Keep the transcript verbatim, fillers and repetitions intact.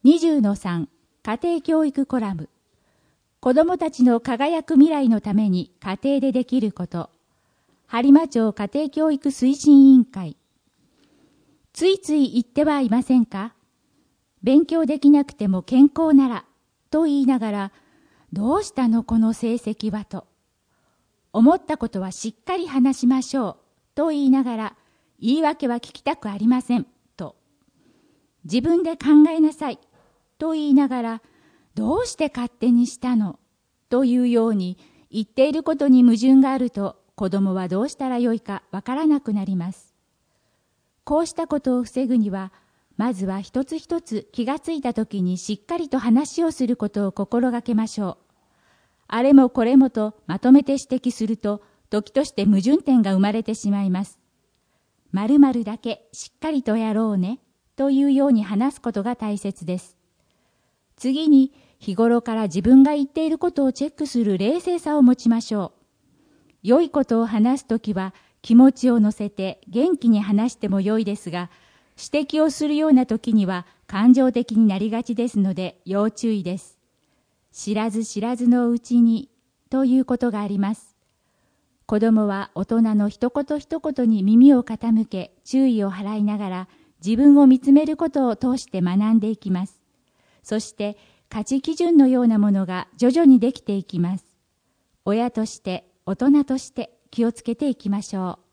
にじゅうのさん 家庭教育コラム。子どもたちの輝く未来のために家庭でできること。播磨町家庭教育推進委員会。ついつい言ってはいませんか？勉強できなくても健康ならと言いながら、どうしたのこの成績はと。思ったことはしっかり話しましょうと言いながら、言い訳は聞きたくありませんと。自分で考えなさいと言いながら、どうして勝手にしたのというように言っていることに矛盾があると、子供はどうしたらよいかわからなくなります。こうしたことを防ぐには、まずは一つ一つ気がついたときにしっかりと話をすることを心がけましょう。あれもこれもとまとめて指摘すると、時として矛盾点が生まれてしまいます。〇〇だけしっかりとやろうねというように話すことが大切です。次に、日頃から自分が言っていることをチェックする冷静さを持ちましょう。良いことを話すときは気持ちを乗せて元気に話しても良いですが、指摘をするようなときには感情的になりがちですので要注意です。知らず知らずのうちにということがあります。子供は大人の一言一言に耳を傾け注意を払いながら自分を見つめることを通して学んでいきます。そして価値基準のようなものが徐々にできていきます。親として大人として気をつけていきましょう。